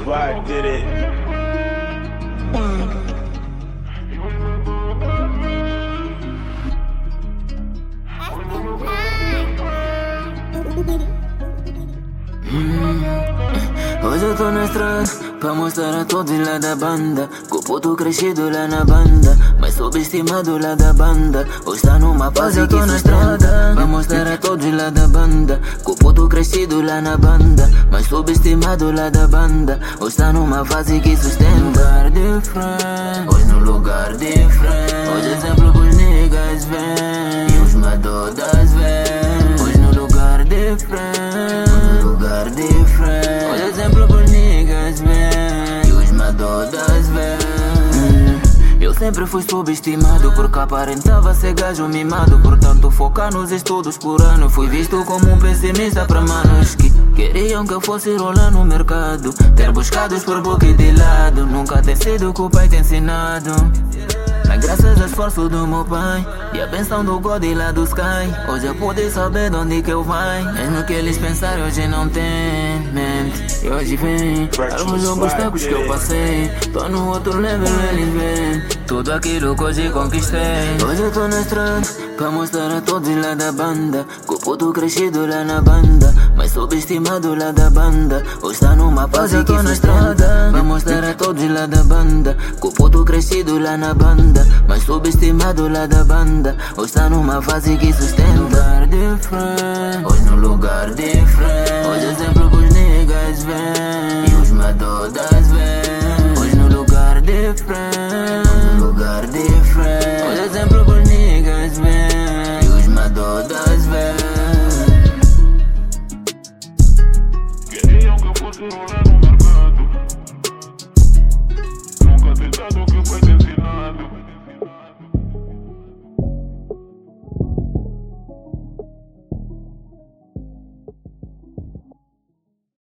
Swag did it. Hoje eu tô na estrada pra mostrar a todos lá da banda que o puto crescido lá na banda, mas subestimado lá da banda. Hoje tá numa fase que sustenta. Pra mostrar a todos lá da banda que o puto crescido lá na banda, mas subestimado lá da banda. Hoje tá numa fase que sustenta. Lugar diferente, hoje no lugar diferente. Hoje exemplo pros niggas vem e os madodas vem. Hoje no lugar diferente, lugar diferente. Hoje exemplo por niggas vem e os madodas vem. Eu sempre fui subestimado porque aparentava ser gajo mimado. Portanto focar nos estudos por ano. Fui visto como um pessimista pra manos que queriam que eu fosse rolar no mercado, ter buscado por boca e de lado. Nunca ter sido o que o pai te ensinado, mas graças ao esforço do meu pai e a benção do God lá do sky, hoje eu pude saber de onde que eu vai. Mesmo que eles pensarem hoje não tem mente, e hoje vem alguns obstáculos que eu passei. Tô no outro level, eles vêm tudo aquilo que hoje conquistei. Hoje eu tô na estrada pra mostrar a todos lá da banda que o puto crescido lá na banda, mas subestimado lá da banda. Hoje tá numa fase que sustenta. Pra mostrar a todos lá da banda que o puto crescido lá na banda, mas subestimado lá da banda. Hoje tá numa fase que sustenta. Lugar diferente, hoje no lugar diferente. Hoje exemplo pros niggas vem e os madodas vem. Hoje no lugar diferente, lugar diferente.